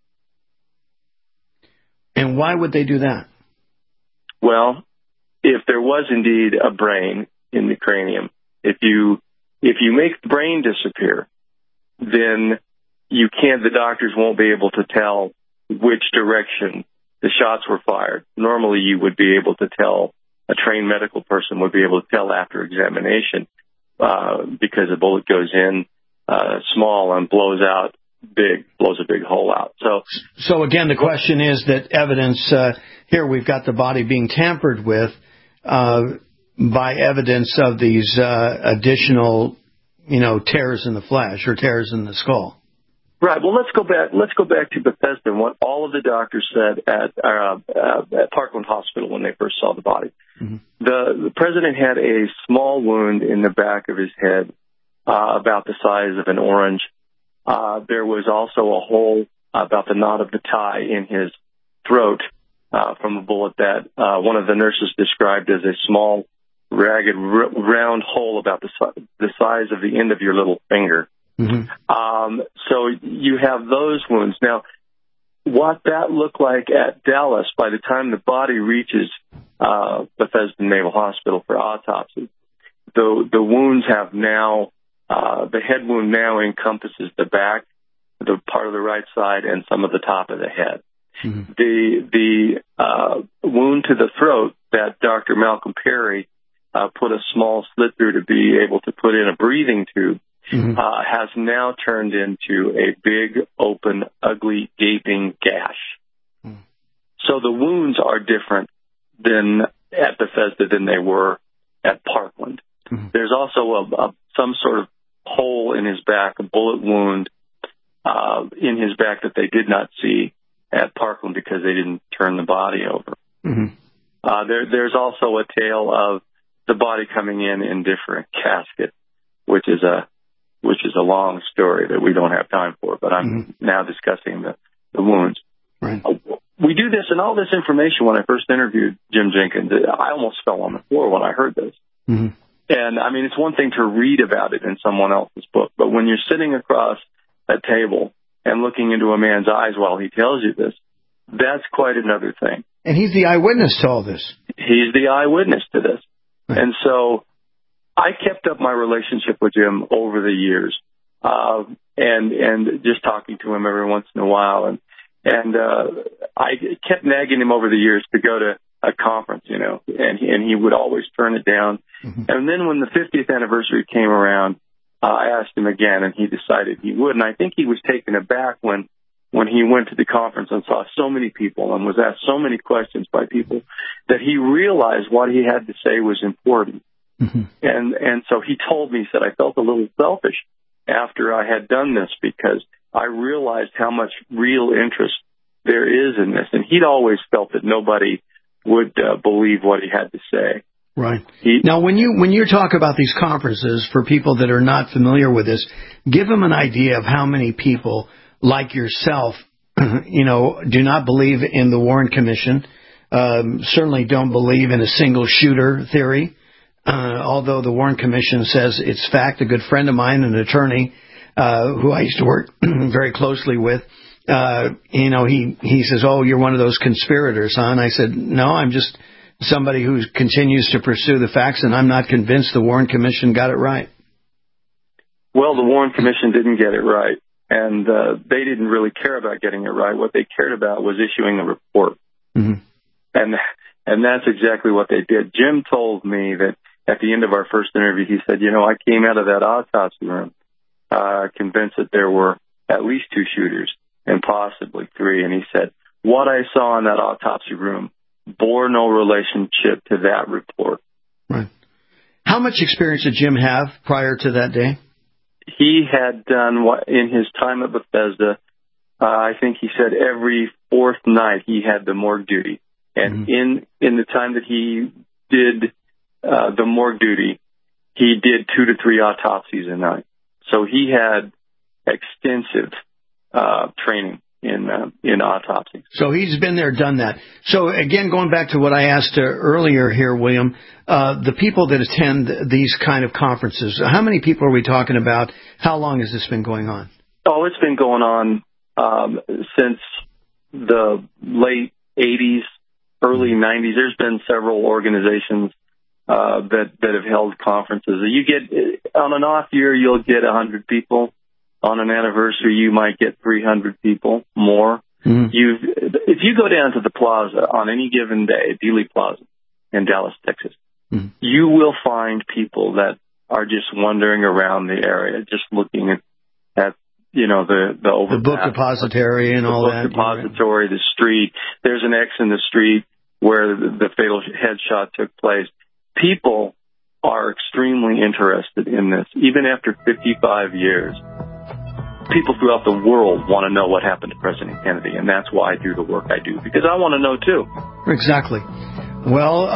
And why would they do that? Well, if there was indeed a brain in the cranium, if you make the brain disappear, then the doctors won't be able to tell which direction the shots were fired. Normally you would be able to tell, a trained medical person would be able to tell after examination, because a bullet goes in small and blows a big hole out. So again, the question is that evidence, here we've got the body being tampered with by evidence of these additional, tears in the flesh or tears in the skull. Right. Well, let's go back to Bethesda and what all of the doctors said at Parkland Hospital when they first saw the body. The president had a small wound in the back of his head, about the size of an orange. There was also a hole about the knot of the tie in his throat from a bullet that one of the nurses described as a small, ragged, round hole about the size of the end of your little finger. So you have those wounds. Now, what that looked like at Dallas by the time the body reaches Bethesda Naval Hospital for autopsy, the wounds have now, the head wound now encompasses the back, the part of the right side, and some of the top of the head. The wound to the throat that Dr. Malcolm Perry put a small slit through to be able to put in a breathing tube has now turned into a big, open, ugly, gaping gash. So the wounds are different than at Bethesda than they were at Parkland. There's also some sort of hole in his back, a bullet wound in his back that they did not see at Parkland because they didn't turn the body over. There's also a tale of the body coming in different casket, which is a long story that we don't have time for, but I'm now discussing the wounds. Right. We do this, and all this information, when I first interviewed Jim Jenkins, I almost fell on the floor when I heard this. And, I mean, it's one thing to read about it in someone else's book, but when you're sitting across a table and looking into a man's eyes while he tells you this, that's quite another thing. And he's the eyewitness to all this. He's the eyewitness to this. Right. And so I kept up my relationship with Jim over the years, and just talking to him every once in a while. And I kept nagging him over the years to go to a conference, you know, and he would always turn it down. And then when the 50th anniversary came around, I asked him again, and he decided he would. And I think he was taken aback when he went to the conference and saw so many people and was asked so many questions by people that he realized what he had to say was important. And so he told me, he said, I felt a little selfish after I had done this because I realized how much real interest there is in this. And he'd always felt that nobody would believe what he had to say. Right. Now, when you talk about these conferences, for people that are not familiar with this, give them an idea of how many people like yourself, you know, do not believe in the Warren Commission, certainly don't believe in a single shooter theory, although the Warren Commission says it's fact. A good friend of mine, an attorney who I used to work very closely with, you know, he says, oh, you're one of those conspirators, huh? And I said, no, I'm just somebody who continues to pursue the facts, and I'm not convinced the Warren Commission got it right. Well, the Warren Commission didn't get it right, and they didn't really care about getting it right. What they cared about was issuing a report, and that's exactly what they did. Jim told me that at the end of our first interview, he said, you know, I came out of that autopsy room convinced that there were at least 2 shooters and possibly 3, and he said, what I saw in that autopsy room bore no relationship to that report. Right. How much experience did Jim have prior to that day? He had done what in his time at Bethesda. I think he said every 4th night he had the morgue duty, and in the time that he did the morgue duty, he did 2 to 3 autopsies a night. So he had extensive training in autopsy. So he's been there, done that. So again, going back to what I asked earlier here, William, the people that attend these kind of conferences, how many people are we talking about? How long has this been going on? Oh, it's been going on since the late 80s, early 90s. There's been several organizations that have held conferences. You get, on an off year, you'll get 100 people. On an anniversary, you might get 300 people more. If you go down to the plaza on any given day, Dealey Plaza in Dallas, Texas, you will find people that are just wandering around the area, just looking at you know, the book depository and all that. The book depository, the street. There's an X in the street where the fatal headshot took place. People are extremely interested in this, even after 55 years. People throughout the world want to know what happened to President Kennedy, and that's why I do the work I do, because I want to know, too. Exactly. Well,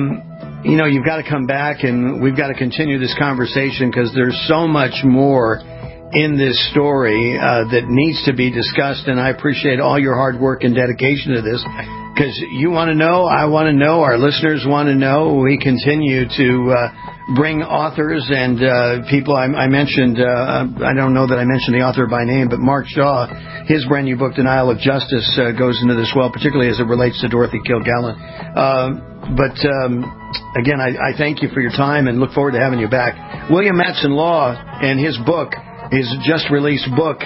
you know, you've got to come back, and we've got to continue this conversation, because there's so much more in this story that needs to be discussed, and I appreciate all your hard work and dedication to this, because you want to know, I want to know, our listeners want to know. We continue to bring authors and people. I mentioned, I don't know that I mentioned the author by name, but Mark Shaw, his brand new book, Denial of Justice, goes into this well, particularly as it relates to Dorothy Kilgallen. But again, I thank you for your time and look forward to having you back. William Mattson Law and his book, his just released book,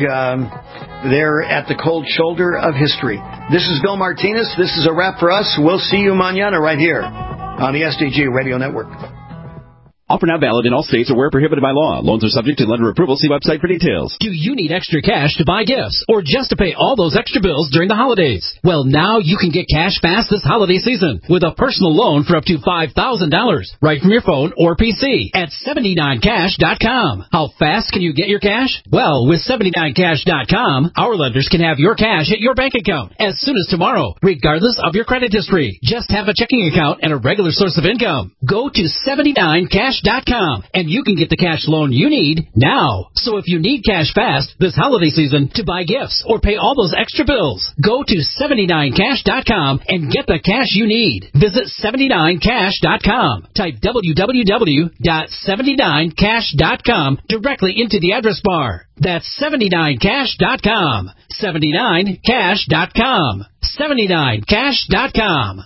there at the cold shoulder of history. This is Bill Martinez. This is a wrap for us. We'll see you mañana right here on the SDG Radio Network. Offer not valid in all states or where prohibited by law. Loans are subject to lender approval. See website for details. Do you need extra cash to buy gifts or just to pay all those extra bills during the holidays? Well, now you can get cash fast this holiday season with a personal loan for up to $5,000 right from your phone or PC at 79cash.com. How fast can you get your cash? Well, with 79cash.com, our lenders can have your cash hit your bank account as soon as tomorrow, regardless of your credit history. Just have a checking account and a regular source of income. Go to 79cash.com and you can get the cash loan you need now. So if you need cash fast this holiday season to buy gifts or pay all those extra bills, go to 79cash.com and get the cash you need. Visit 79cash.com. Type www.79cash.com directly into the address bar. That's 79cash.com. 79cash.com. 79cash.com.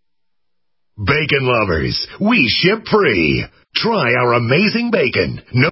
Bacon lovers, we ship free. Try our amazing bacon. No